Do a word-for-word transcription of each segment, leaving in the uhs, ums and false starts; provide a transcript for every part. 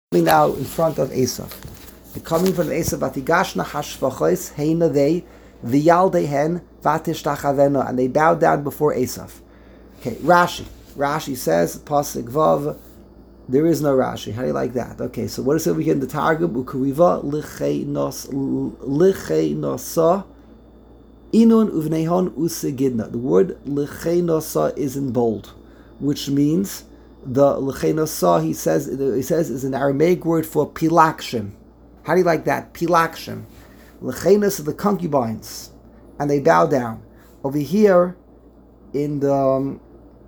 now in front of Esav. They're coming from Esav, Vatigashna hashvachos heina they v'yaldehen vatishtachavena, and they bow down before Esav. Okay, Rashi. Rashi says, Pasuk Vav, there is no Rashi. How do you like that? Okay, so what is it over here in the Targum? Ukuriva lichei nosa inun uvnehon usegidna. The word lichei nosa is in bold, which means the lichei nosa, he says, he says, is an Aramaic word for pilakshim. How do you like that? Pilakshim. Lichei nosa, the concubines, and they bow down. Over here in the um,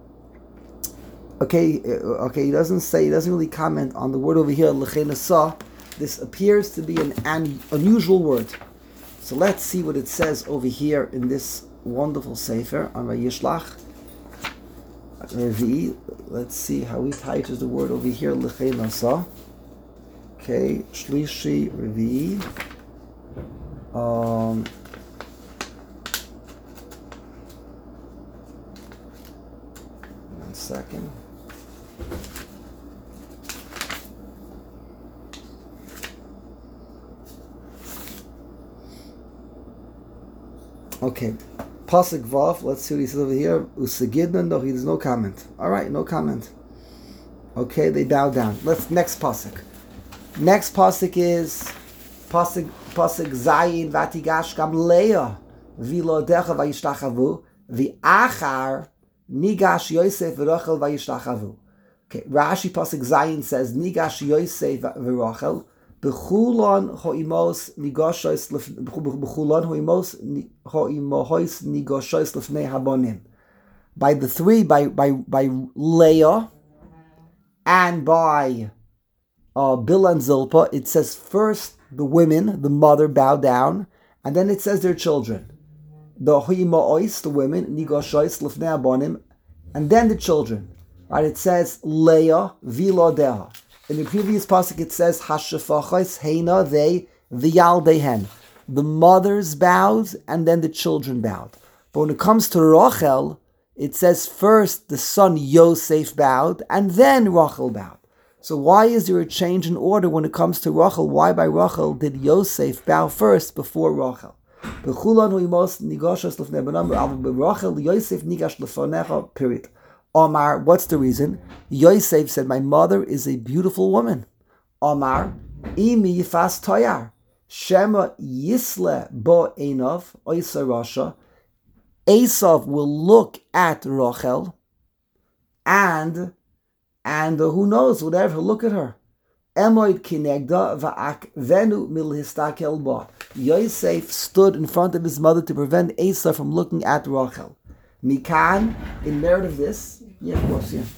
Okay, okay. He doesn't say. He doesn't really comment on the word over here. L'chei nasa. This appears to be an, an unusual word. So let's see what it says over here in this wonderful sefer on Vayishlach Revi. Let's see how he titles the word over here. L'chei nasa. Okay, Shlishi Revi. Um. One second. Okay, Pasuk Vav, let's see what he says over here. Usegidna, no, he does no comment. Alright, no comment. Okay, they bow down. Let's, next Pasuk. Next Pasuk is Pasuk, Pasuk Zayin, Vatigash Gam Leah, Vilo Decha Vayishtachavu, V'achar Nigash Yosef V'Rachel Vayishtachavu. Okay, Rashi Pasuk Zayin says, Nigash Yosef V'Rachel, B'chulon ho'imos nigoshois b'chulon ho'imos ho'imohois nigoshois lefnei habonim. By the three, by by by Leah and by uh, Bill and Zilpah, it says first the women, the mother, bow down, and then it says their children. The ho'imohois, the women, nigoshois lefnei habonim, and then the children. Right? It says Leah v'lodeha. In the previous pasuk, it says Hashafachos Heina they v'yaldehen. The mothers bowed and then the children bowed. But when it comes to Rachel, it says first the son Yosef bowed and then Rachel bowed. So why is there a change in order when it comes to Rachel? Why by Rachel did Yosef bow first before Rachel? Rachel Yosef nigash lefonecha. Period. Omar, what's the reason? Yosef said, my mother is a beautiful woman. Omar, imi yifas toyar, shema yisle bo einov, oisa rasha. Esav will look at Rachel, and, and uh, who knows, whatever, he'll look at her. Emoid kinegda va'ak venu mil histakel ba. Yosef stood in front of his mother to prevent Esav from looking at Rachel. Mikan, in merit of this, yeah, of course, yeah.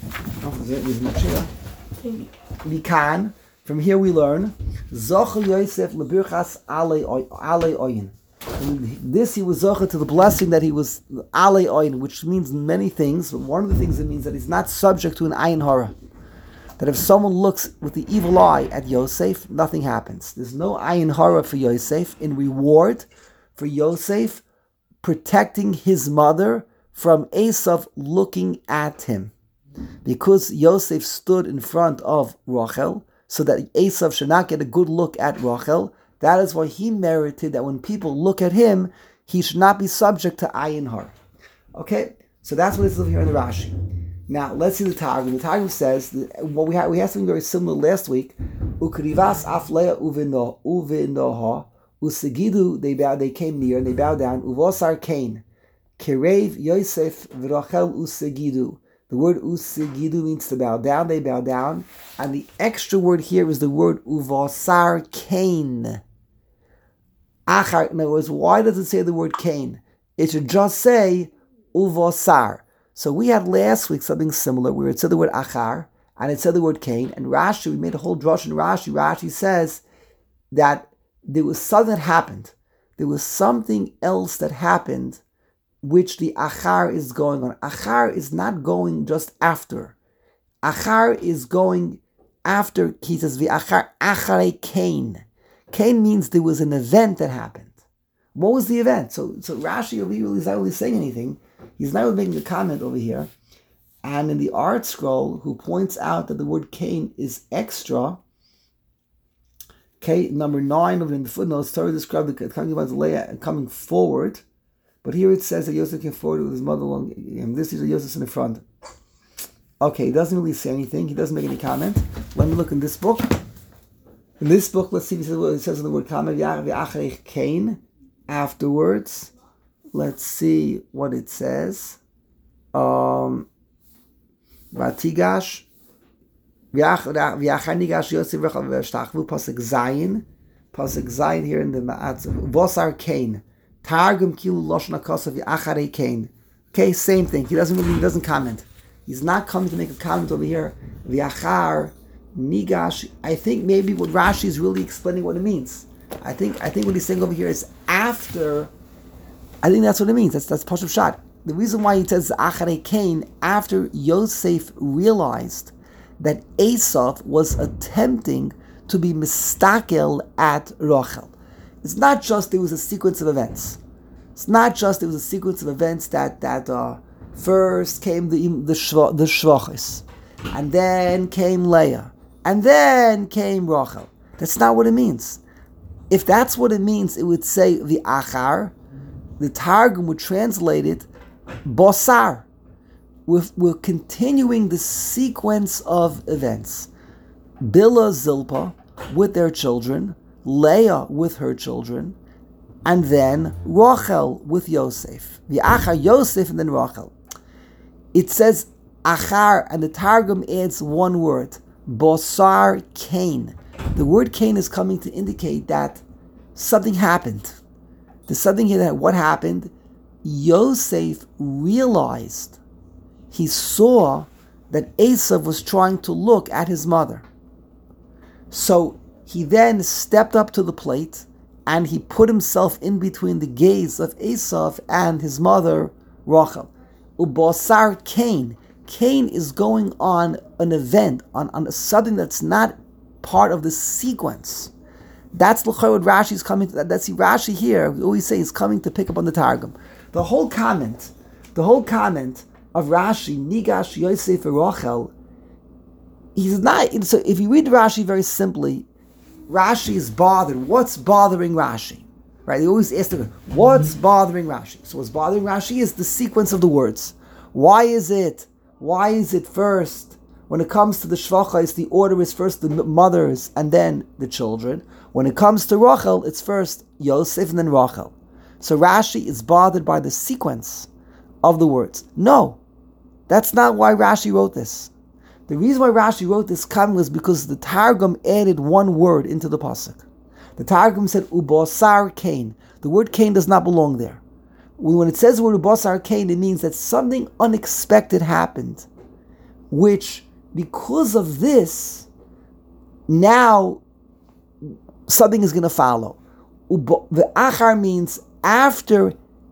Mikan, from here we learn, Zochel Yosef lebirchas alei oyin. This he was zochel to the blessing that he was alei oyin, which means many things. But one of the things it means that he's not subject to an ayin hara. That if someone looks with the evil eye at Yosef, nothing happens. There's no ayin hara for Yosef in reward for Yosef protecting his mother from Esav looking at him. Because Yosef stood in front of Rachel, so that Esav should not get a good look at Rachel, that is why he merited that when people look at him, he should not be subject to ayin har. Okay, so that's what it says here in the Rashi. Now, let's see the Targum. The Targum says, that what we had, we had something very similar last week. Ukrivas afleya uvinoha, usegidu, they bow, they came near, and they bowed down, uvosar kain. Kerev Yosef v'Rachel usegidu. The word usegidu means to bow down. They bow down, and the extra word here is the word uvasar kain. Achar. In other words, why does it say the word kain? It should just say uvasar. So we had last week something similar where it said the word achar and it said the word kain. And Rashi, we made a whole drush in Rashi. Rashi says that there was something that happened. There was something else that happened, which the achar is going on. Achar is not going just after. Achar is going after, he says, v'achar acharei kain. Kain means there was an event that happened. What was the event? So, so Rashi over here is not really saying anything. He's not really making a comment over here. And in the art scroll, who points out that the word Cain is extra, Okay, number nine of it in the footnotes, Torah described the concubines of Leah coming forward, but here it says that Yosef came forward with his mother along him. This is Yosef in the front. Okay, he doesn't really say anything. He doesn't make any comment. Let me look in this book. In this book, let's see what it says in the word comment. V'acharei Cain. Afterwards, let's see what it says. Um, Vatigash. V'achanigash Yosef v'chav v'shtachvu. Pasuk Zayin. Pasuk Zayin here in the Ma'atz. Vosar Cain. Targum kilu loshna kosav v'acharei Cain. Okay, same thing. He doesn't really, he doesn't comment. He's not coming to make a comment over here. V'achar nigash. I think maybe what Rashi is really explaining what it means. I think I think what he's saying over here is after. I think that's what it means. That's that's Pashup Shad. The reason why he says acharei Cain, after Yosef realized that Esau was attempting to be mistakel at Rachel. It's not just there was a sequence of events. It's not just there was a sequence of events that that uh, first came the the shva, the shvachis, and then came Leah, and then came Rachel. That's not what it means. If that's what it means, it would say the achar. The Targum would translate it bosar. We're, we're continuing the sequence of events. Bilhah, Zilpah with their children, Leah with her children, and then Rachel with Yosef. The achar Yosef and then Rachel. It says achar, and the Targum adds one word, bosar Cain. The word Cain is coming to indicate that something happened. There's something here that what happened? Yosef realized, he saw that Esau was trying to look at his mother. So he then stepped up to the plate and he put himself in between the gaze of Esau and his mother, Rachel. Ubasar Cain. Cain is going on an event, on, on something that's not part of the sequence. That's what Rashi is coming to. That's Rashi here. We always say he's coming to pick up on the Targum. The whole comment, the whole comment of Rashi, Nigash Yosef Rachel, he's not. So if you read Rashi very simply, Rashi is bothered. What's bothering Rashi? Right? They always ask the what's bothering Rashi. So what's bothering Rashi is the sequence of the words. Why is it? Why is it first? When it comes to the Shvachos, the order is first the mothers and then the children. When it comes to Rachel, it's first Yosef and then Rachel. So Rashi is bothered by the sequence of the words. No, that's not why Rashi wrote this. The reason why Rashi wrote this comment was because the Targum added one word into the pasuk. The Targum said Ubasar Cain. The word Cain does not belong there. When it says the word Ubasar Cain, it means that something unexpected happened, which because of this, now something is going to follow. The achar means after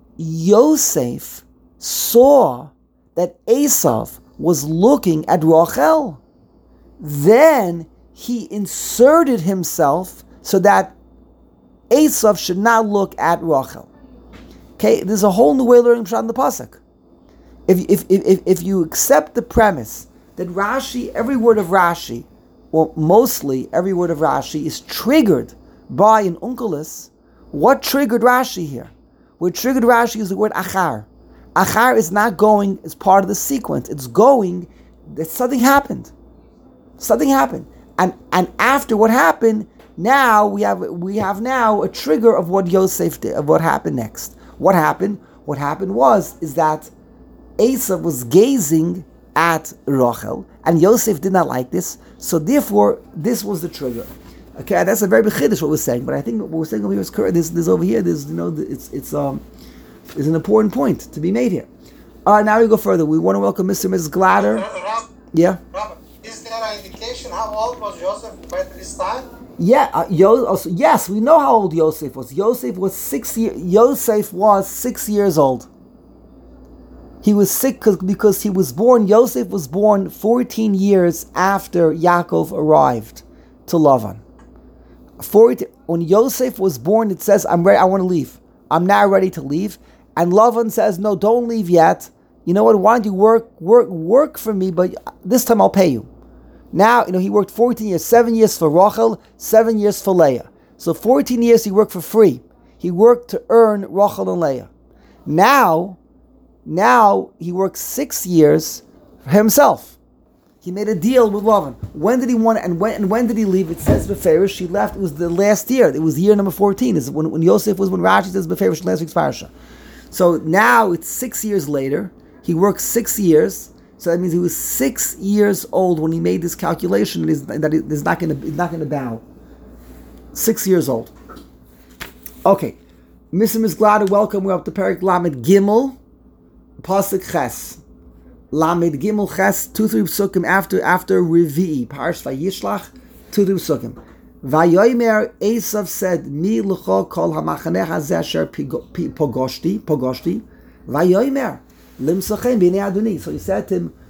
Yosef saw that Esau was looking at Rachel, then he inserted himself so that Esau should not look at Rachel. Okay, there's a whole new way of learning Pshat in the pasuk. If if if if you accept the premise that Rashi, every word of Rashi, or mostly every word of Rashi, is triggered by an unkelis, what triggered Rashi here? What triggered Rashi is the word achar. Achar is not going as part of the sequence. It's going that something happened. Something happened. And and after what happened, now we have we have now a trigger of what Yosef did, of what happened next. What happened? What happened was is that Esau was gazing at Rachel, and Yosef did not like this, so therefore this was the trigger. Okay, that's a very big chiddush what we're saying, but I think what we're saying over here is correct. This, this over here, there's you know, it's it's um, is an important point to be made here. All right, now we go further. We want to welcome Mister and Missus Glatter. Rob, yeah. Rob, is there an indication how old was Joseph by this time? Yeah, uh, Yo- also, yes, we know how old Yosef was. Yosef was six years. Yosef was six years old. He was sick because he was born. Yosef was born fourteen years after Yaakov arrived to Lavan. fourteen, when Yosef was born, it says, "I'm ready. I want to leave. I'm now ready to leave." And Lavan says, "No, don't leave yet. You know what? Why don't you work, work, work for me? But this time I'll pay you." Now, you know, he worked fourteen years, seven years for Rachel, seven years for Leah. So fourteen years he worked for free. He worked to earn Rachel and Leah. Now, now he works six years for himself. He made a deal with Lavan. When did he want and when and when did he leave? It says Beferish. He left. It was the last year. It was year number fourteen. Is when, when Yosef was when Rashi says Beferish last week's parasha. So now it's six years later. He worked six years. So that means he was six years old when he made this calculation. That is not going to not going to bow. Six years old. Okay, Mister Miz Glad, welcome. We're up to Perik Lamed Gimel, Pasuk Ches. Lamed Gimel Ches, two three psukim after after Revi'i, Parsh Vayishlach, two three psukim. Vayomer Esav said, Mi l'cho kol hamachaneh hazeh asher pogoshti, pogoshti. Vayomer limsachem b'nei Adoni. So he said to him,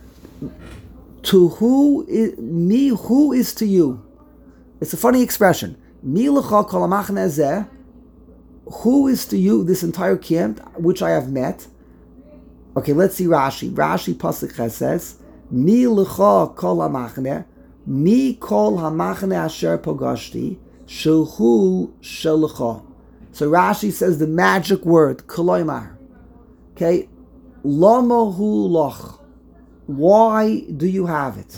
to who is, me, who is to you? It's a funny expression. Mi l'cho kol hamachaneh hazeh, who is to you this entire camp which I have met? Okay, let's see Rashi. Rashi Pasuk Ches says, Mi l'cha kol hamachne, mi kol hamachne asher pogashti, shelhu shelcha. So Rashi says the magic word, koloimar. Okay, lama hu loch. Why do you have it?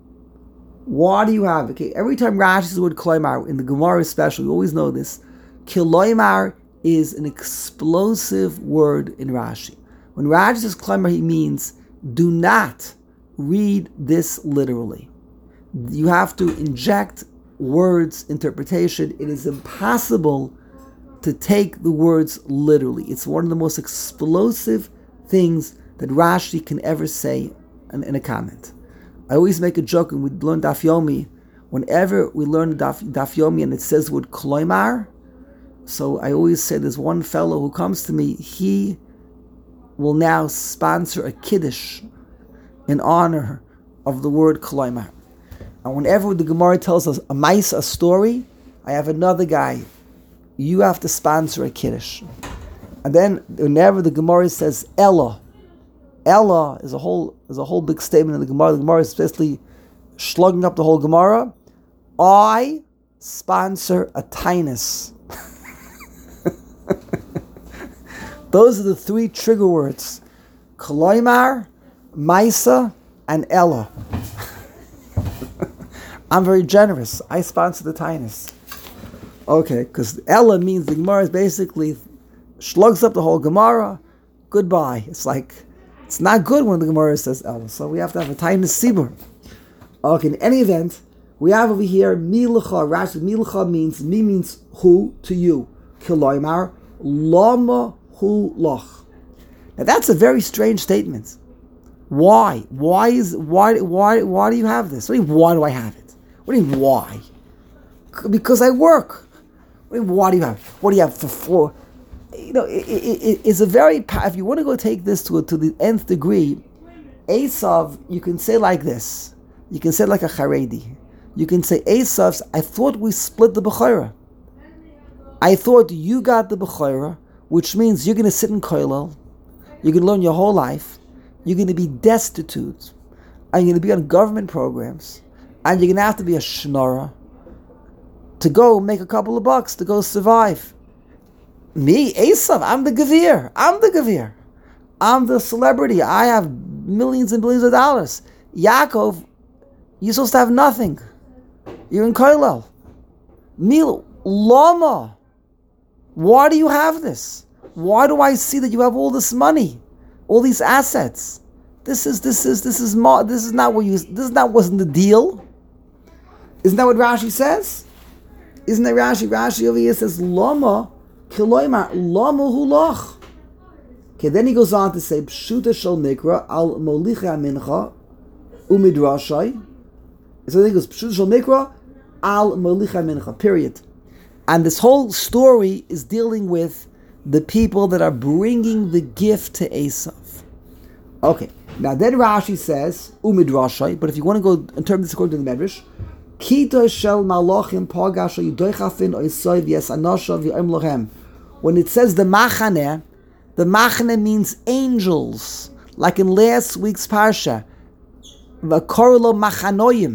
Why do you have it? Okay, every time Rashi says the word koloimar, in the Gemara especially, we always know this, koloimar is an explosive word in Rashi. When Rashi says koloimar, he means do not read this literally. You have to inject words interpretation. It is impossible to take the words literally. It's one of the most explosive things that Rashi can ever say in, in a comment. I always make a joke when we learn Daf Yomi. Whenever we learn Daf, Daf Yomi and it says the word koloimar, so I always say there's one fellow who comes to me, he will now sponsor a kiddush in honor of the word koloimar. And whenever the Gemara tells us a mice, a story, I have another guy, you have to sponsor a kiddush. And then whenever the Gemara says Ella, Ella is a whole is a whole big statement in the Gemara. The Gemara is basically slugging up the whole Gemara. I sponsor a tinus. Those are the three trigger words: koloimar, maisa, and Ella. I'm very generous. I sponsor the tinus. Okay, because Ella means the Gemara is basically slugs up the whole Gemara. Goodbye. It's like, it's not good when the Gemara says Ella. So we have to have a tinus sibur. Okay, in any event, we have over here mi l'cha. Rashi, mi l'cha means, mi means who, to you. Koloimar, lama hu loch. Now that's a very strange statement. Why? Why is why why why do you have this? What do you mean, why do I have it? What do you mean, why? Because I work. What do you mean, why do you have? What do you have for? for you know, it, it, it, it's a very. If you want to go take this to to the nth degree, Esav, you can say like this. You can say like a Haredi. You can say Esav's. I thought we split the bechorah. I thought you got the bechorah, which means you're going to sit in kollel, you're going to learn your whole life, you're going to be destitute, and you're going to be on government programs, and you're going to have to be a schnorrer to go make a couple of bucks, to go survive. Me, Esav, I'm the gavir. I'm the gavir. I'm the celebrity. I have millions and billions of dollars. Yaakov, you're supposed to have nothing. You're in kollel. Me, lama. Why do you have this? Why do I see that you have all this money, all these assets? This is this is this is mo- this is not what you this is not wasn't the deal. Isn't that what Rashi says? Isn't that Rashi? Rashi over here says lama kiloimar lama hulach. Okay, then he goes on to say pshuta shel mikra al molicha mincha umidrashay. So then he goes pshuta shel mikra al molicha mincha. Period. And this whole story is dealing with the people that are bringing the gift to Esav. Okay, now then Rashi says, Umidrashay, but if you want to go interpret this according to the Medrash, Kita shel malachim pagasha yudoichafin oisoy v'yesanasha v'yom lochem. When it says the machane, the machane means angels. Like in last week's parsha, v'korlo machanoyim.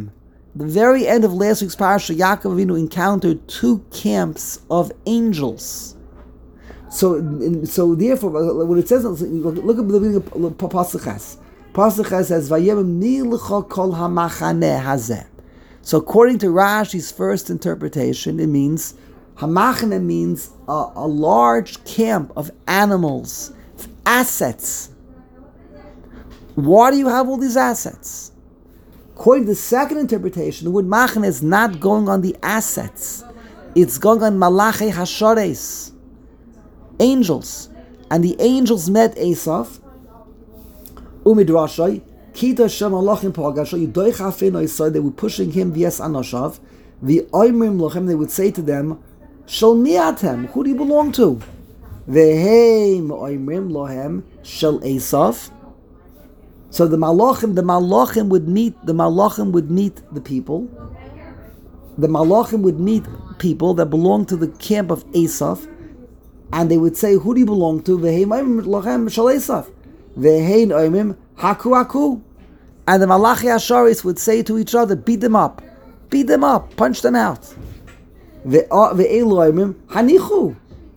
the very end of last week's parasha, Yaakov Avinu encountered two camps of angels. So, so therefore, when it says, look at the beginning of Pasuk Ches. Pasuk Ches says, "Vayem nilcha kol hamachaneh hazeh." So, according to Rashi's first interpretation, it means hamachaneh means a, a large camp of animals, assets. Why do you have all these assets? According to the second interpretation, the word machaneh is not going on the assets; it's going on malachei hashares, angels, and the angels met Esav. Umidrashay, kita shem alachim pagashay yudoich hafin oisay. They were pushing him v'yes anoshav. V'oymrim lochem. They would say to them, Shel miatem. Who do you belong to? V'heim oymrim lohem shel Esav. So the malachim, the malachim would meet. The malachim would meet the people. The malachim would meet people that belong to the camp of Esav, and they would say, "Who do you belong to?" V'heim oymrim lochem shel Esav. Vehein oimim haku haku, and the Malachi Asharis would say to each other, "Beat them up, beat them up, punch them out." Ve'elu oimim hanichu.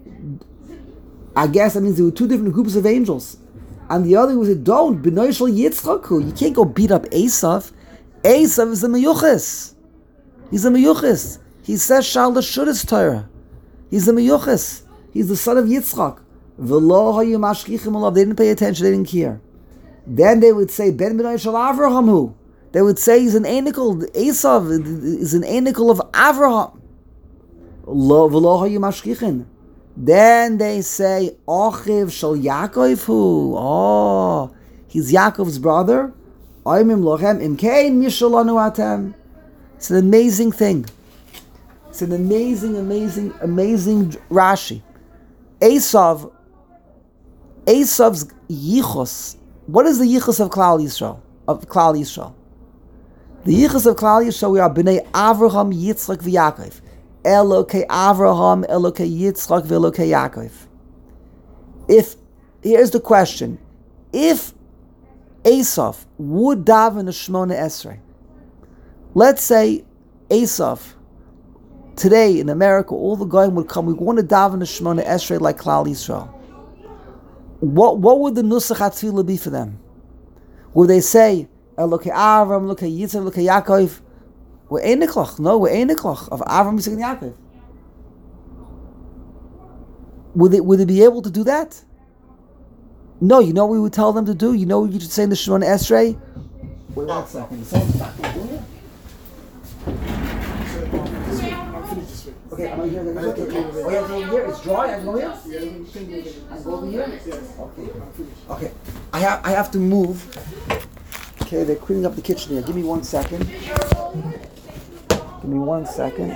I guess that means there were two different groups of angels, and the other was said, "Don't b'noi shel Yitzchaku. You can't go beat up Esav. Esav is a meyuchas. He's a meyuchas. He says Shal Shudis Torah. He's a meyuchas. He's the son of Yitzchak." They didn't pay attention, they didn't care. Then they would say, Ben B'nai Shal Avraham hu. They would say he's an anical, Esav is an anical of Avraham. Then they say, Ochiv Shal Yaakov hu. Oh, he's Yaakov's brother. It's an amazing thing. It's an amazing, amazing, amazing Rashi. Esav, Esav's yichus. What is the yichus of Klal Yisrael? Of Klal Yisrael, the yichus of Klal Yisrael, we are b'nei Avraham, Yitzchak, v'Yaakov. Elokei Avraham, Elokei Yitzchak, v'Elokei Yaakov. If here's the question: if Esav would daven a Shmona Esrei, let's say Esav. Today in America, all the goyim would come. We want to daven a Shemona Esrei like Klal Yisrael. What what would the nusach hatfilah be for them? Would they say Elokei Avram, Elokei Yitzchak, Elokei Yaakov? We're einiklach. No, we're einiklach of Avram, Yitzchak, and Yaakov. Would they would they be able to do that? No. You know what we would tell them to do. You know what you should say in the Shemona Esrei. Wait one second. Okay, I'm over here. Okay, okay. Oh, yeah, over here. It's dry. I can go here. I can go over here. Okay. Okay. I have I have to move. Okay, they're cleaning up the kitchen here. Give me one second. Give me one second.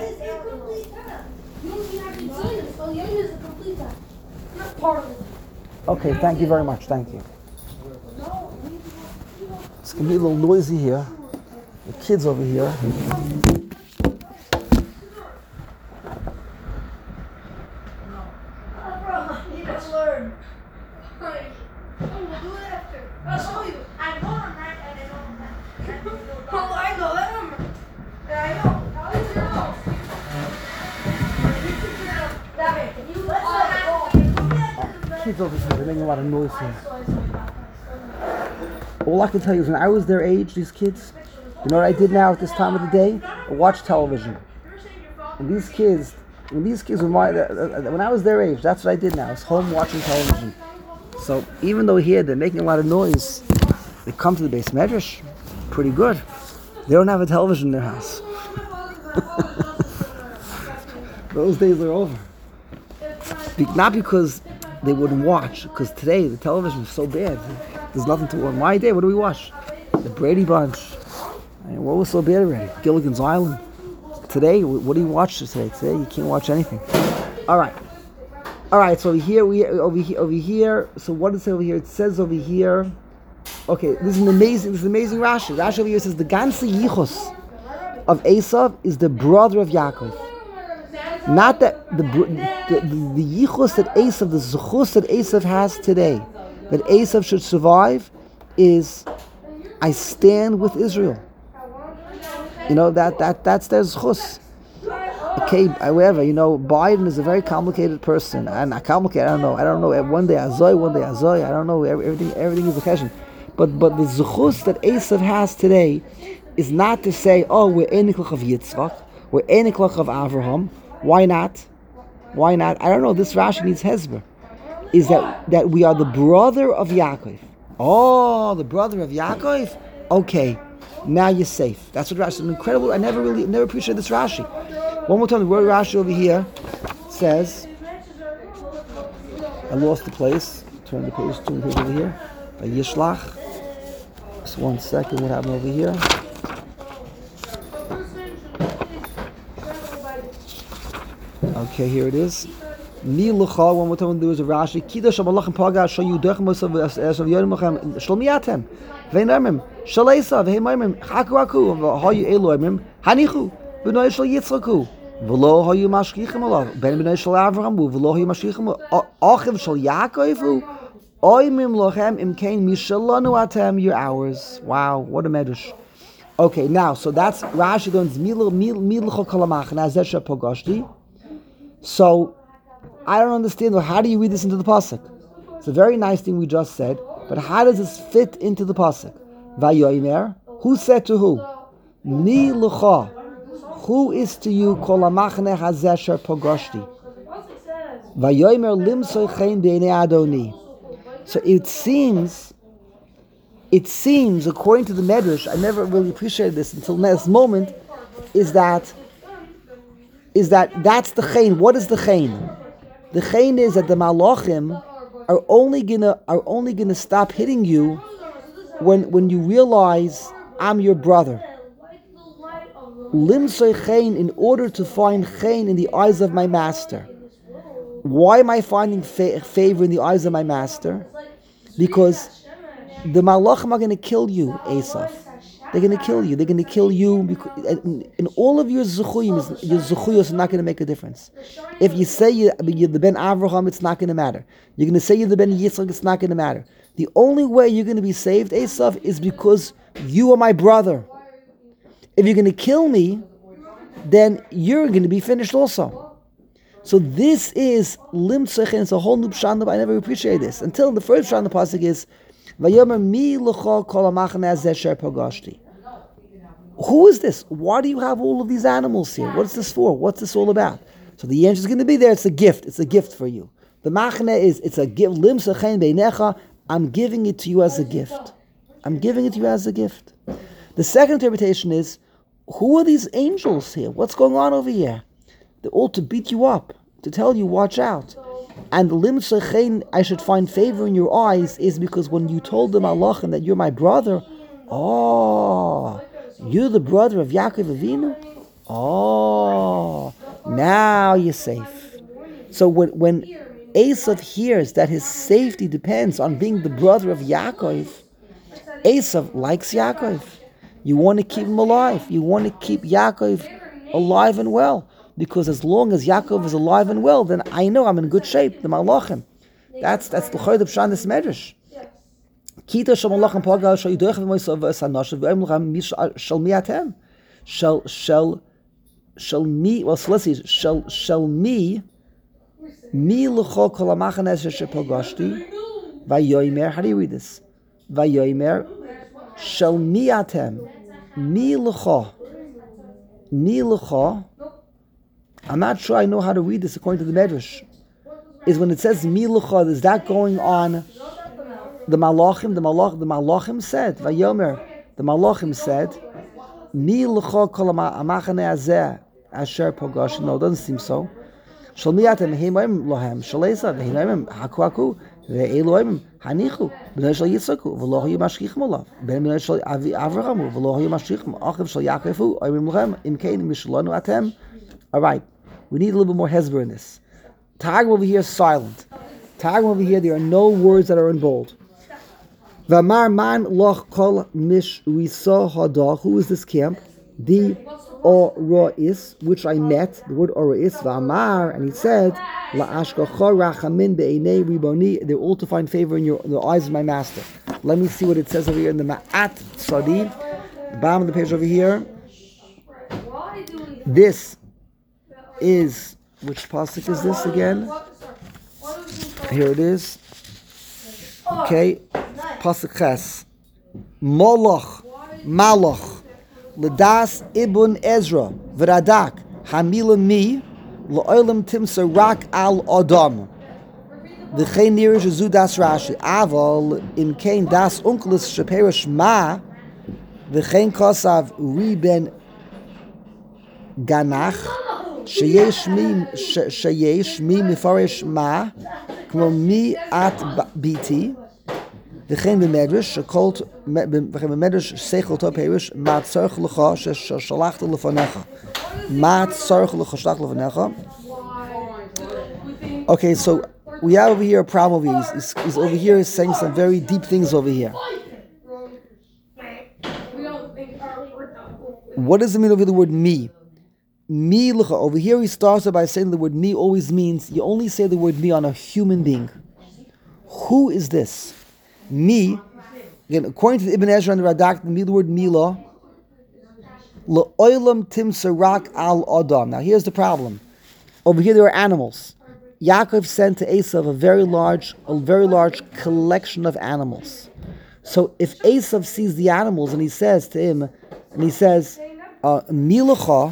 Okay, thank you very much. Thank you. It's gonna be a little noisy here. The kids over here. Kids over here, they're making a lot of noise here. All I can tell you is when I was their age, these kids, you know what I did now at this time of the day? I watched television. And these kids, when these kids were my, when I was their age, that's what I did now. I was home watching television. So even though here they're making a lot of noise, they come to the base medrash, pretty good. They don't have a television in their house. Those days are over. Be- not because they wouldn't watch, because today the television is so bad. There's nothing to watch. My day, what do we watch? The Brady Bunch. I mean, what was so bad already? Gilligan's Island. Today, what do you watch today? Today, you can't watch anything. All right. All right, so over here, we over here, over here. So what does it say over here? It says over here. Okay, this is an amazing, this is an amazing Rashi. Rashi over here says the ganze yichus of Esav is the brother of Yaakov. Not that the the, the, the yichus that Esav, the zuchus that Esav has today, that Esav should survive, is I stand with Israel. You know, that that that's their zchus. Okay, however, you know, Biden is a very complicated person, and I complicated. I don't know. I don't know. One day Azoy, one day Azoy. I don't know. Everything, everything is a question. But but the zechus that Esav has today is not to say, oh, we're eniklach of Yitzchak, we're eniklach of Avraham. Why not? Why not? I don't know. This Rashi needs hezber. Is that that we are the brother of Yaakov? Oh, the brother of Yaakov. Okay, now you're safe. That's what Rashi. Incredible. I never really never appreciated this Rashi. One more time, the word Rashi over here says, I lost the place. Turn the page, turn the page over here. By Yishlach. Just one second, what happened over here? Okay, here it is. Mi l'cha, one more time, there was a Rashi. Kida shamalachim paga, shal yudech mosav esav yodim lachem, shalmiyatem. Veinamim, shalaysa, vehemimim, haku haku, v'hayu eloimim, hanichu, b'noy shal yitzchaku. V'lo hayu mashkichim alav, ben b'nei shal Avrahamu, v'lo hayu mashkichim achiv shal Yaakovu, oimim lochem imkein mishalanu atem, you're ours. Wow, what a medrash. Okay, now, so that's Rashi learns mil mil milcho kalamach nazesha pogashti. So, I don't understand, well, how do you read this into the pasuk? It's a very nice thing we just said, but how does this fit into the pasuk? Vayomer, who said to who? Mi l'cha. Who is to you kolamachne hazesher pogashti? Vayomer limsoy chen b'nei Adoni. So it seems, it seems, according to the Medrash, I never really appreciated this until this moment, is that, is that that's the chen. What is the chen? The chen is that the malachim are only gonna are only gonna stop hitting you when when you realize I'm your brother. Limsoy chen, in order to find chen in the eyes of my master. Why am I finding fa- favor in the eyes of my master? Because the malachim are going to kill you, Esav. They're going to kill you. They're going to kill you. Because, and, and all of your zechuyim, your zechuyos are not going to make a difference. If you say you're, you're the Ben Avraham, it's not going to matter. You're going to say you're the Ben Yitzchak, it's not going to matter. The only way you're going to be saved, Esav, is because you are my brother. If you're going to kill me, then you're going to be finished also. So this is limtzechen. It's a whole new pshat. I never appreciated this until the first pshat in the pasuk is vayomer mi l'cha kol hamachane hazeh pogashti. Who is this? Why do you have all of these animals here? What's this for? What's this all about? So the answer is going to be there. It's a gift. It's a gift for you. The machane is it's a gift. Limtzechen beinecha. I'm giving it to you as a gift. I'm giving it to you as a gift. The second interpretation is, who are these angels here? What's going on over here? They're all to beat you up, to tell you, watch out. And the limtzechen, I should find favor in your eyes, is because when you told them Malachim that you're my brother, oh, you're the brother of Yaakov Avinu? Oh, now you're safe. So when, when Esav hears that his safety depends on being the brother of Yaakov, Esav likes Yaakov. You want to keep him alive. You want to keep Yaakov alive and well. Because as long as Yaakov is alive and well, then I know I'm in good shape. The Malachim. That's that's the Chayd of Shan this Medrash. Kita shal Malachim pagal shal yidech v'moisav v'sanashav v'ayim l'cham shal miatem. Shal shal shal mi. Well, so let's see. Shal shal mi mi l'chol kol hamachan esher shepagashti v'yoymer. How do you read this? V'yoymer shal miatem mi l'chol mi l'chol. I'm not sure I know how to read this according to the Medrash. Is when it says milucha, is that going on the malachim? The malach, the malachim said, Vayomer, the malachim said, milucha kol hamachane hazeh asher pogash. No, it doesn't seem so. Shal miyatem heimayim lohem shalesa v'heimayim haku haku ve'eloim hanichu b'nei shal Yitzaku v'lo hayu mashkichim olav ben b'nei shal Avrahamu v'lo hayu mashkichim achiv shal Yaakovu oimim lohem imkein mishalanu atem. All right. We need a little bit more hezber in this. Targum over here is silent. Targum over here, there are no words that are in bold. V'amar man loch kol mish risa hada. Who is this camp? The Orois, which I met. The word Orois. V'amar, and he said, La ashkacha rachamin be'enei riboni. They're all to find favor in, your, in the eyes of my master. Let me see what it says over here in the Ma'at Tzadi. The bottom of the page over here. This is, which pasuk is this again? Here it is. Okay, pasuk ches. Moloch, Malach, Ledas Ibn Ezra, V'radak, Hamila mi, L'olam timsa rak al Adam. V'chein nirish zu das Rashi. Aval, im kein das unkelis sheperish ma, v'chein kosav ri ben ganach, sheyesh mi, sheyesh mi mifarish ma, kmo mi at biti, v'chein b'medrash, shekolt, v'chein b'medrash, sechol to perish, ma tzarech l'cha, sheshalachta l'fanecha. Ma tzarech l'cha, shalach l'fanecha. Okay, so we have over here a problem over here. He's, he's, he's over here is saying some very deep things over here. What does it mean over the word me? Me l'cha. Over here he starts by saying the word me always means, you only say the word me on a human being. Who is this? Me, again, according to the Ibn Ezra and the Radak, the, the word Mila, L'olam timsa rak al Adam. Now here's the problem. Over here there are animals. Yaakov sent to Esav a very large, a very large collection of animals. So if Esav sees the animals and he says to him, and he says, uh, Mi l'cha,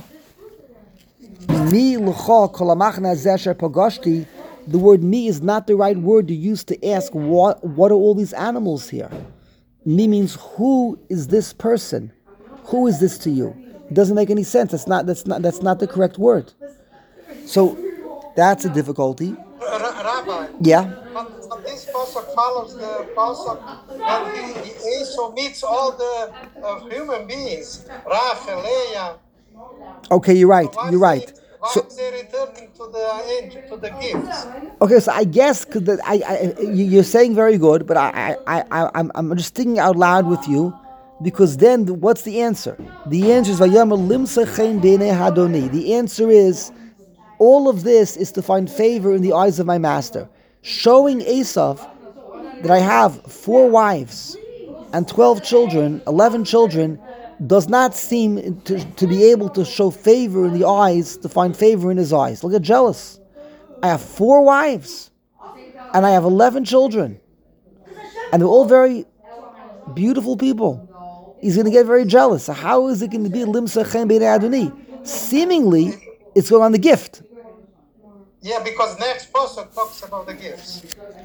mi l'cha kolamachna zesher pagashti, the word me is not the right word to use to ask what what are all these animals here. Me means who is this person? Who is this to you? It doesn't make any sense. That's not that's not that's not the correct word. So that's a difficulty. R- Rabbi. Yeah. But, but this pasuk follows the pasuk when he, he also meets all the uh, human beings, Rachel, Leah. Okay, you're right. Why You're right. They, why So they returning to the angel, to the gifts? okay, so I guess because I, I you- you're saying very good, but I I I I'm I'm just thinking out loud with you, because then the- what's the answer? The answer is Vayamar limsa chen b'nei hadoni. The answer is all of this is to find favor in the eyes of my master, showing Esav that I have four wives and twelve children, eleven children, does not seem to, to be able to show favor in the eyes, to find favor in his eyes. Look at jealous. I have four wives and I have eleven children, and they're all very beautiful people. He's going to get very jealous. So how is it going to be limsa chen b'nei adoni? Seemingly, it's going on the gift. Yeah, because next pasuk talks about the gifts.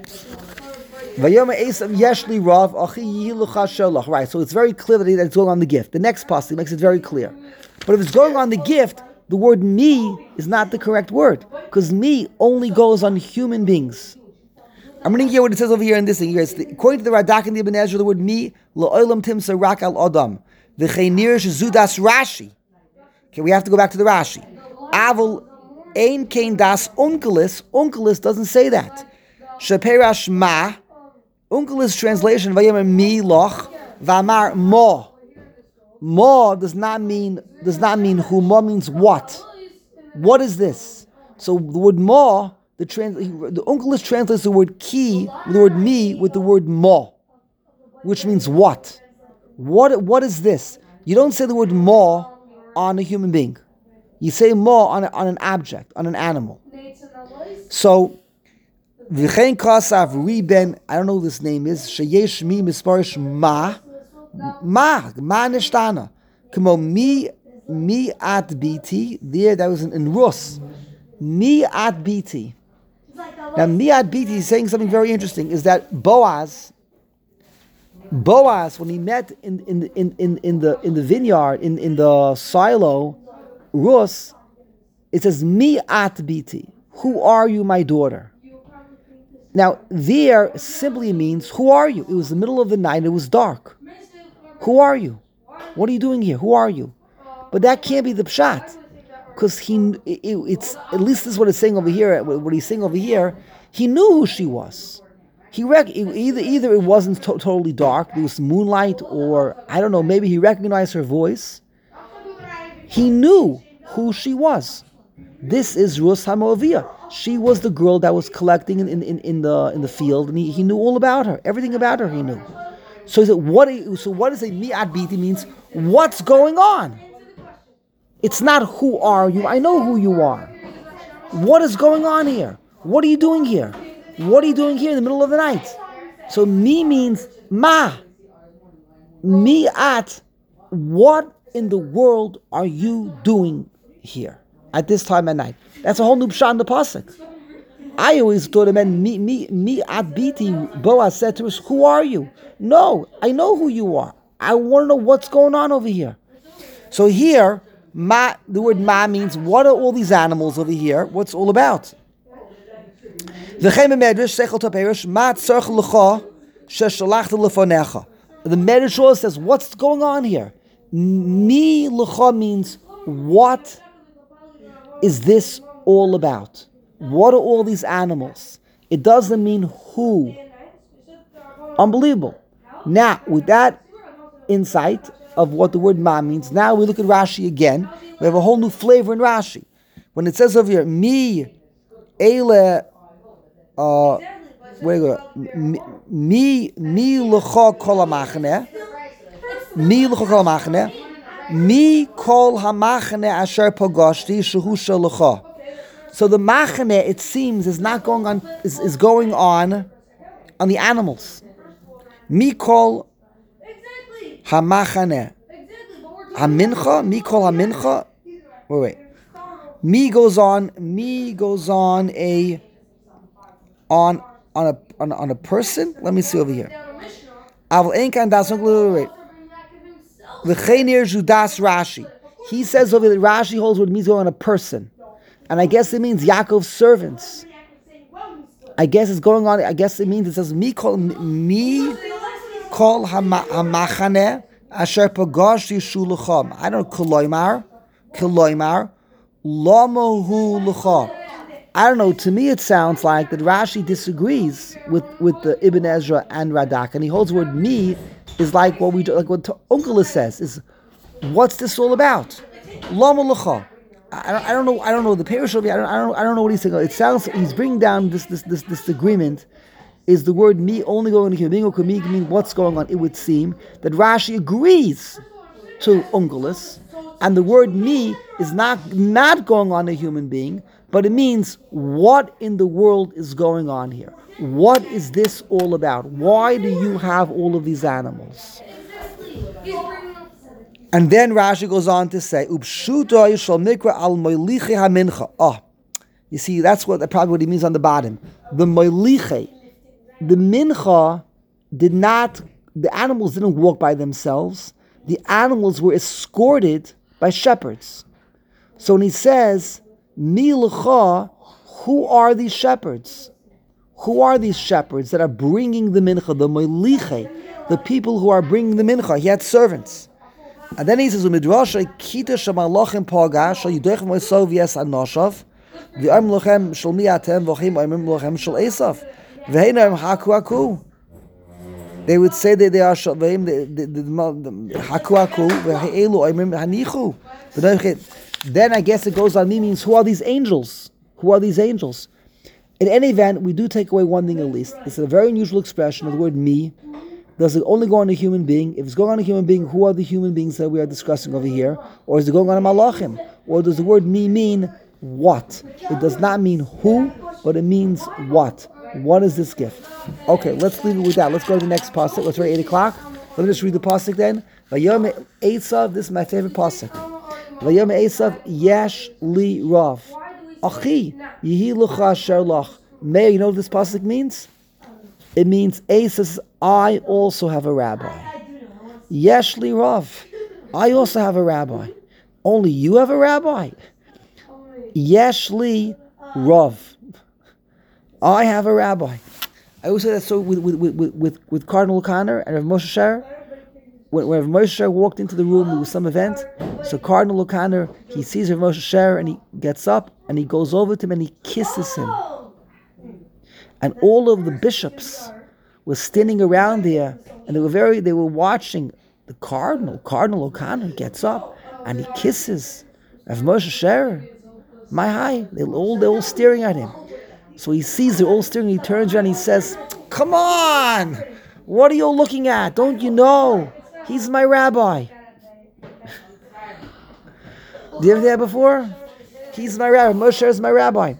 Vayoma Esav yeshli rav achi yihi l'cha sholach. Right, so it's very clear that it's going on the gift. The next pasuk makes it very clear. But if it's going on the gift, the word me is not the correct word, because me only goes on human beings. I'm reading here what it says over here in this thing. Guys, according to the Radak and the Ibn Ezra, the word me la'olam timsa rak al adam v'cheinir shezudas Rashi. Okay, we have to go back to the Rashi. Avol ein kein das unkelis. Unkelis doesn't say that. Sheperash ma. Unkelis translation vayomer mi loch v'amar mo. Mo does not mean does not mean who. Mo means what. What is this? So the word mo, the trans, the Unkelis translates the word ki, the word me, with the word mo, which means what. What what is this? You don't say the word mo on a human being. You say mo on, a, on an object, on an animal. So, v'chein kasav ri ben, I don't know who this name is, sheyesh mi misparish ma, ma, ma nishtana. Kamo mi, mi at biti, there, that was in, in Rus. Mi at biti. Now, mi at biti is saying something very interesting, is that Boaz, Boaz, when he met in, in, in, in, in the in the vineyard, in, in the silo, Rus, it says, Mi at biti. Who are you, my daughter? Now, there simply means, who are you? It was the middle of the night, it was dark. Who are you? What are you doing here? Who are you? But that can't be the pshat. Because he, it, it's, at least this is what it's saying over here, what he's saying over here, he knew who she was. He rec- either, either it wasn't to- totally dark, there was moonlight, or, I don't know, maybe he recognized her voice. He knew who she was. This is Rus HaMoaviyah. She was the girl that was collecting in, in, in, in the in the field, and he, he knew all about her. Everything about her he knew. So he said, what, so what does a mi'at biti means? What's going on? It's not who are you. I know who you are. What is going on here? What are you doing here? What are you doing here in the middle of the night? So mi means ma. Mi at. What in the world are you doing here at this time at night? That's a whole new pshat in the pasuk. I always thought it meant me, me, me at biti. Boaz said to us, "Who are you?" No, I know who you are. I want to know what's going on over here. So here, ma, the word ma means what are all these animals over here? What's it all about? The Medrash says, what's going on here? Mi lecha means what is this all about? What are all these animals? It doesn't mean who. Unbelievable. Now, with that insight of what the word ma means, now we look at Rashi again. We have a whole new flavor in Rashi. When it says over here, mi ele, uh, where you go? Mi mi lecha kol hamachne, mi lecha kol hamachne, mi kol hamachne asher pagashti shehu shelecha. So the machane, it seems, is not going on, is, is going on on the animals. Mikol hamachane. Hamincha, mikol hamincha. Wait, wait. Mi goes on, mi goes on a, on, on a, on, on a person. Let me see over here. Aval enkan das, wait, wait. V'chenir judas Rashi. He says over there, Rashi holds what it means going on a person. And I guess it means Yaakov's servants. I guess it's going on. I guess it means it says mi kol mi kol hamachane asher pagash yishu lecham. I don't know koloimar, koloimar lamo hu lecha. I don't know. To me, it sounds like that Rashi disagrees with, with the Ibn Ezra and Radak, and he holds the word mi is like what we like what Uncle says is what's this all about? Lamo lecha. I don't, I don't know. I don't know the Parish of I don't. I don't. I don't know what he's saying. It sounds he's bringing down this this this this agreement. Is the word me only going to human being or could me mean what's going on? It would seem that Rashi agrees to Unkelis, and the word me is not not going on a human being, but it means what in the world is going on here. What is this all about? Why do you have all of these animals? And then Rashi goes on to say, "Upshuta yishal mikra al moiliche hamincha." Oh, you see, that's what probably what he means on the bottom. The moiliche, the mincha, did not. The animals didn't walk by themselves. The animals were escorted by shepherds. So when he says mi lecha, who are these shepherds? Who are these shepherds that are bringing the mincha? The moiliche, the people who are bringing the mincha. He had servants. And then he says, "Umidrasha kita shamalachim paga shal yidechem oisov yes anoshav v'ayim lochem shal miatem v'achim ayim lochem shal esav v'heinayim haku haku." They would say that they are shal v'him the haku haku v'heilu ayim hanichu. Then I guess it goes on. Me means who are these angels? Who are these angels? In any event, we do take away one thing at least. It's a very unusual expression of the word me. Does it only go on a human being? If it's going on a human being, who are the human beings that we are discussing over here? Or is it going on a malachim? Or does the word me mean what? It does not mean who, but it means what. What is this gift? Okay, let's leave it with that. Let's go to the next pasuk. Let's read eight o'clock. Let me just read the pasuk then. Vayom Esav, this is my favorite pasuk. Vayom Esav, yesh li rav. Achi, yihi lucha asher lach. May you know what this pasuk means? It means Esav says, I also have a rabbi. Yesh li rav. I also have a rabbi. Only you have a rabbi. Yesh li rav. I have a rabbi. I always say that so with with with with, with Cardinal O'Connor and Rav Moshe Sher. When, when Rav Moshe Sher walked into the room, there was some event. So Cardinal O'Connor, he sees Rav Moshe Sher and he gets up and he goes over to him and he kisses him. And all of the bishops were standing around there, and they were very, they were watching the cardinal. Cardinal O'Connor gets up and he kisses Rav Moshe Sher. My high, they're all they're all staring at him. So he sees they're all staring. He turns around and he says, "Come on, what are you looking at? Don't you know? He's my rabbi." Do you have that before? He's my rabbi. Moshe is my rabbi.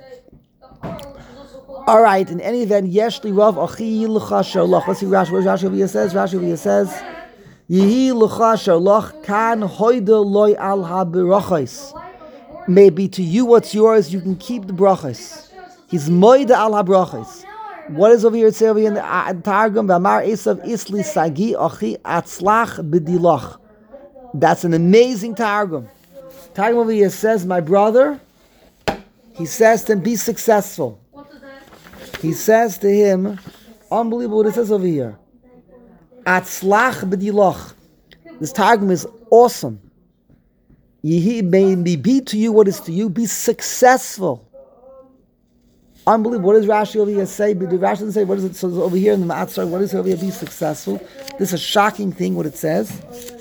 All right. In any event, Yeshli Rav Achi L'cha Sholach. Let's see Rashi. What Rashi over here says? Rashi over here says, Yehi L'cha Sholach kan hoida loy al haberachos. Maybe to you what's yours, you can keep the brachos. He's moida al habrachos. What is over here? It's over here in the uh, Targum. V'amar Esav Isli Sagi Achi Atzlach B'dilach. That's an amazing Targum. Targum over here says, my brother, he says to him, be successful. He says to him, unbelievable what it says over here. Atzlach B'dilach. This Targum is awesome. Yehi may be to you what is to you. Be successful. Unbelievable. What does Rashi over here say? But Rashi doesn't say what is it. So over here in the Ma'atzar, what is it over here? Be successful. This is a shocking thing. What it says.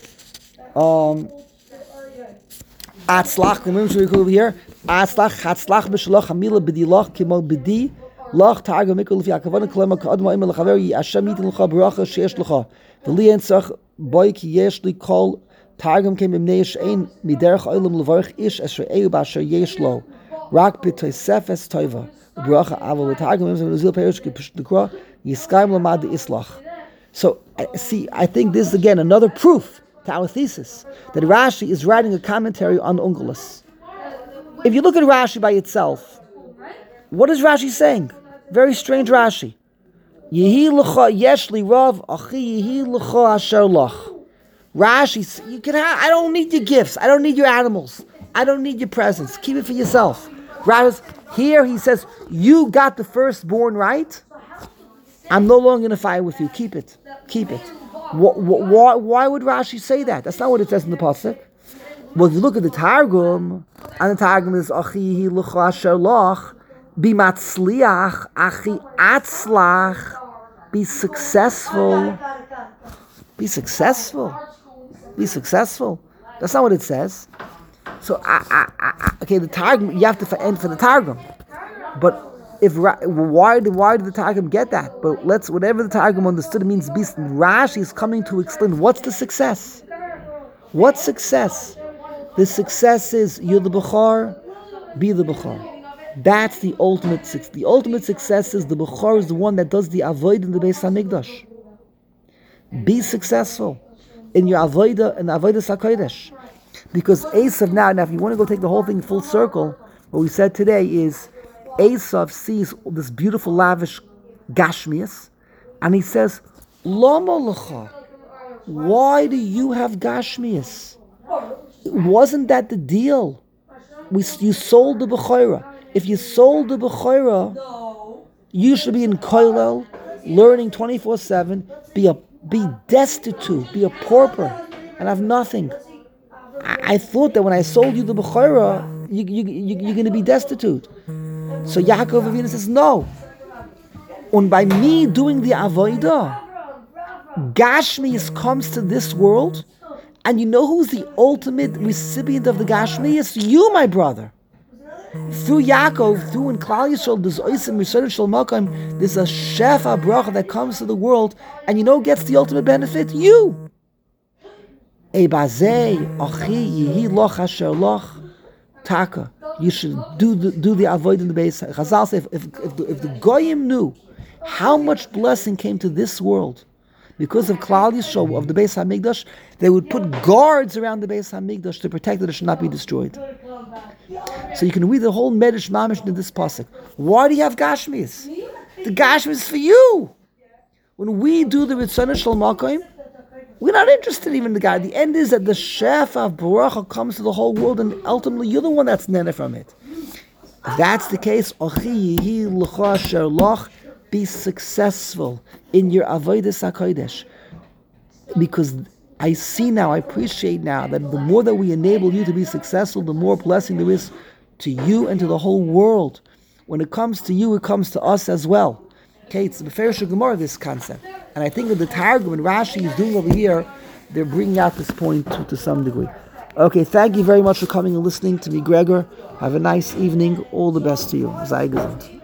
Um. Atzlach. Remember over here. Atzlach. Atzlach b'shalach hamila b'dilach kimo b'di lach targum mikol fi akavana kolema ka'adma imel chaveri Hashem yitin l'cha b'racha sheyesh l'cha v'li ein tzach boy ki yesh li kol targum came im neish ein miderech olam levarich ish esher eiu b'asher yesh lo rak b'toysefes toiva b'racha aval targum im zil perish k'pishut l'kra yiskayim lamad islach. So see, I think this is again another proof to our thesis that Rashi is writing a commentary on Unkelos. If you look at Rashi by itself, what is Rashi saying? Very strange Rashi. Yehi l'cha yeshli rav achi yehi l'cha asher lach. Rashi, you can have, I don't need your gifts. I don't need your animals. I don't need your presents. Keep it for yourself. Rashi, here he says, you got the firstborn right. I'm no longer going to fight with you. Keep it. Keep it. Why, why would Rashi say that? That's not what it says in the pasuk. Well, if you look at the Targum, and the Targum is achi yehi l'cha asher lach. Be matzliach, achi atzlach. Be successful. Be successful. Be successful. That's not what it says. So, I, I, I, okay, the Targum, you have to end for the Targum. But if why did why did the Targum get that? But let's whatever the Targum understood it means. Be, Rashi is coming to explain what's the success. What's success? The success is you're the Bechor, be the Bechor. That's the ultimate success. The ultimate success is the Bechor is the one that does the avoid in the Beis Hamikdash. Be successful in your avodah and avodas hakodesh, because Esav now. Now, if you want to go take the whole thing full circle, what we said today is Esav sees this beautiful lavish gashmias, and he says, "Lama lecha, why do you have gashmias? Wasn't that the deal? We you sold the bechora. If you sold the bechora, you should be in kollel, learning twenty-four seven. Be a Be destitute, be a pauper, and have nothing. I, I thought that when I sold you the Bechorah, you, you, you, you're going to be destitute. So Yaakov Avinu says, no. And by me doing the Avodah, Gashmias comes to this world, and you know who's the ultimate recipient of the Gashmias? You, my brother. Through Yaakov, through in Klal Yisrael, there's Oisim Yisrael Shel Makam, there's a Shefa bracha that comes to the world, and you know who gets the ultimate benefit? You. Ebazei achi yehi loch asher loch taka. You should do the do the avoid in the base. Chazal say if if, if, the, if the goyim knew how much blessing came to this world because of Klal Yisrael of the Beis Hamikdash, they would put guards around the Beis Hamikdash to protect that it should not be destroyed. So you can read the whole Medrash Mamish in this pasuk. Why do you have Gashmis? The Gashmis is for you. When we do the Ritzonah Shel Makom, we're not interested even in the guy. The end is that the Shefa of Baruch comes to the whole world, and ultimately you're the one that's nene from it. If that's the case, be successful in your Avodas HaKodesh. Because I see now, I appreciate now that the more that we enable you to be successful, the more blessing there is to you and to the whole world. When it comes to you, it comes to us as well. Okay, it's the Beferish Gemara, this concept. And I think that the Targum and Rashi is doing over here, they're bringing out this point to, to some degree. Okay, thank you very much for coming and listening to me, Gregor. Have a nice evening. All the best to you. Sei gesund.